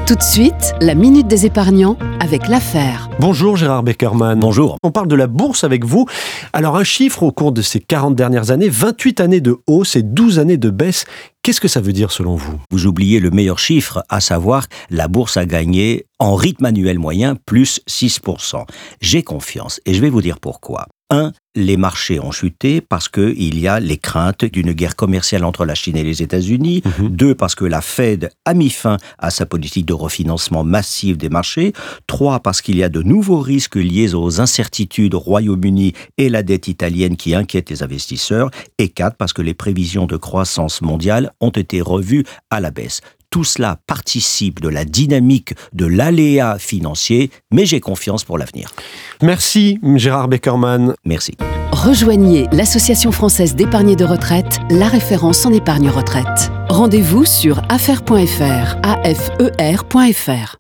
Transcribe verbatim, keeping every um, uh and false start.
Tout de suite, la Minute des épargnants avec l'affaire. Bonjour Gérard Beckerman. Bonjour. On parle de la bourse avec vous. Alors un chiffre au cours de ces quarante dernières années, vingt-huit années de hausse et douze années de baisse. Qu'est-ce que ça veut dire selon vous ? Vous oubliez le meilleur chiffre, à savoir la bourse a gagné en rythme annuel moyen plus six pour cent. J'ai confiance et je vais vous dire pourquoi. Un, les marchés ont chuté parce qu'il y a les craintes d'une guerre commerciale entre la Chine et les États-Unis. Mmh. Deux, parce que la Fed a mis fin à sa politique de refinancement massif des marchés. Trois, parce qu'il y a de nouveaux risques liés aux incertitudes au Royaume-Uni et la dette italienne qui inquiètent les investisseurs. Et quatre, parce que les prévisions de croissance mondiale ont été revues à la baisse. Tout cela participe de la dynamique de l'aléa financier, mais j'ai confiance pour l'avenir. Merci Gérard Beckerman. Merci. Rejoignez l'Association française d'épargne de retraite, la référence en épargne retraite. Rendez-vous sur affaire point f r, A F E R point F R.